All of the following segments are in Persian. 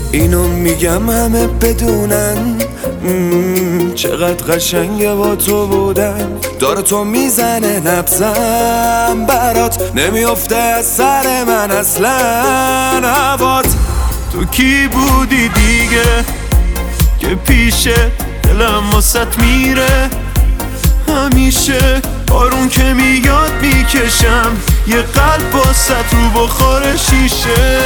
اینو میگم همه بدونن چقدر قشنگه با تو بودن. داره تو میزنه نبزم برات، نمیافته از سر من اصلا هوات. تو کی بودی دیگه که پیشه دلم واسط میره همیشه؟ بارون که میاد میکشم یه قلب واسط رو بخور شیشه.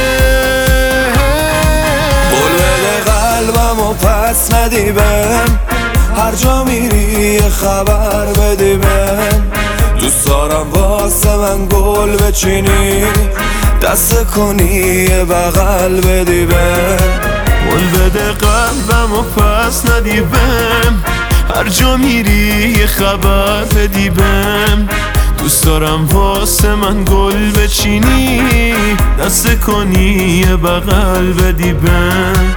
قول بده قلبم و پس ندی بهم، هر جا میری یه خبر بدی بهم. دوست دارم واسه من گل بچینی، دست کنی یه بغل بدی بهم. قول بده قلبم و پس ندی بهم، هر جا میری یه خبر بدی بهم. دوست دارم واسه من گل بچینی، دست کنی یه بغل بدی بهم.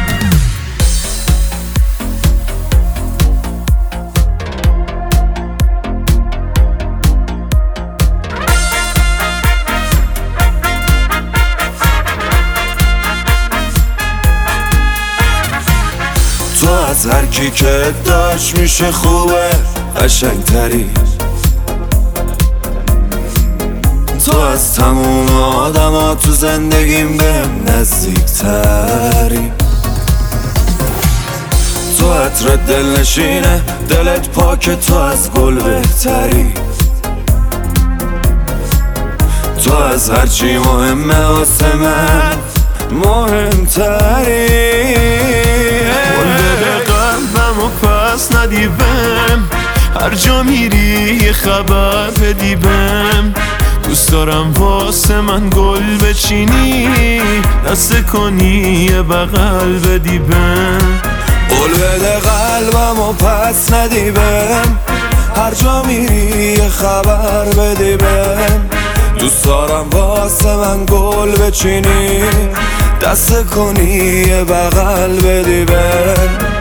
تو از هر کی که داشت میشه خوبه قشنگتری، تو از تموم آدم ها تو زندگیم بهم نزدیکتری. تو عطر دل نشینه دلت پاکه، تو از گل بهتری. تو از هرچی مهمه واسه من مهمتری. قول بده قلبم و پس ندی بهم، هر جا میری یه خبر بدی بهم. دوست دارم واسه من گل بچینی، دست کنی یه بغل بدی بهم. قول بده قلبم و پس ندی بهم، هر جا میری یه خبر بدی بهم. دوست دارم واسه من گل بچینی، دست کنی یه بغل بدی بهم.